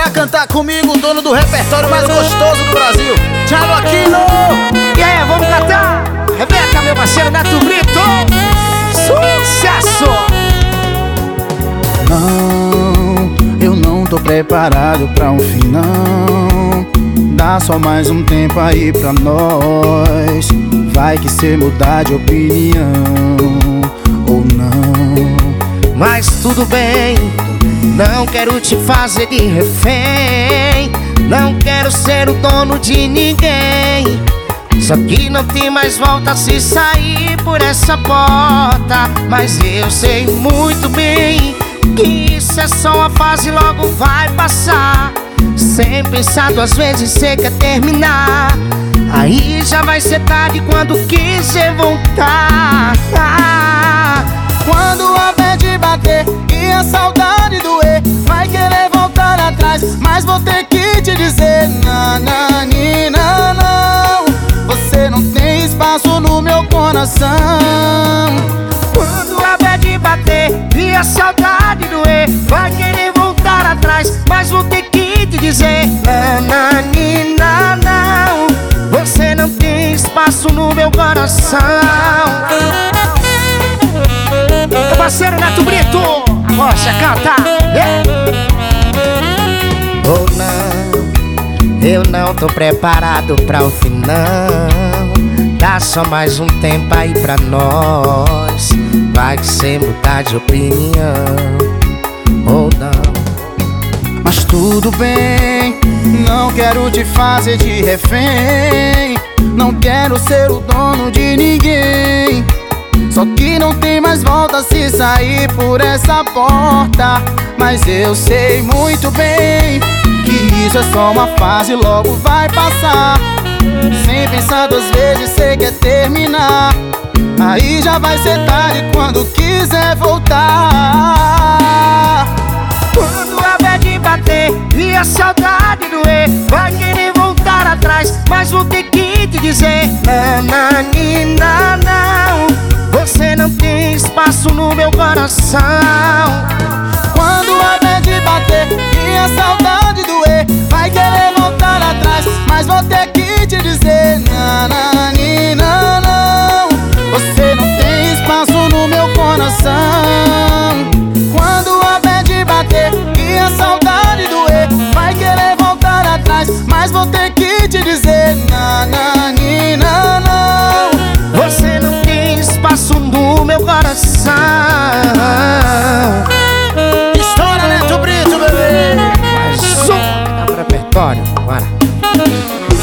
pra cantar comigo o dono do repertório mais gostoso do Brasil, Thiago Aquino. E aí, vamos cantar? Rebeca, meu parceiro Neto Brito. Sucesso! Não, eu não tô preparado pra um fim, não. Dá só mais um tempo aí pra nós. Vai que cê mudar de opinião ou não. Mas tudo bem, não quero te fazer de refém. Não quero ser o dono de ninguém. Só que não tem mais volta se sair por essa porta. Mas eu sei muito bem que isso é só uma fase, logo vai passar. Sem pensar duas vezes, cê quer terminar. Aí já vai ser tarde quando quiser voltar. Quando a bad bater e a saudade doer, vai querer voltar atrás, mas vou ter que te dizer: nananina, não, você não tem espaço no meu coração. Quando a bad bater e a saudade doer, vai querer voltar atrás, mas vou ter que te dizer: nananina, não, você não tem espaço no meu coração. Meu parceiro Neto Brito, a rocha canta. Oh não, eu não tô preparado pra o fim, não. Dá só mais um tempo aí pra nós. Vai que cê mudar de opinião ou não. Mas tudo bem, não quero te fazer de refém. Não quero ser o dono de ninguém. Só que não tem mais volta se sair por essa porta. Mas eu sei muito bem que isso é só uma fase, logo vai passar. Sem pensar duas vezes, cê quer terminar. Aí já vai ser tarde quando quiser voltar. Quando a bad bater e a saudade doer, vai querer voltar atrás, mas vou ter que te dizer: nananina, não, você não tem espaço no meu coração. Quando a bad bater e a saudade doer, vai querer voltar atrás, mas vou ter que te dizer: nananina, não, você não tem espaço no meu coração. Quando a bad bater e a saudade doer, vai querer voltar atrás, mas vou ter que te dizer: nananina, não, você não tem espaço no meu coração. Estoura, Neto Brito, bebê! Mais um, tá pro repertório, bora.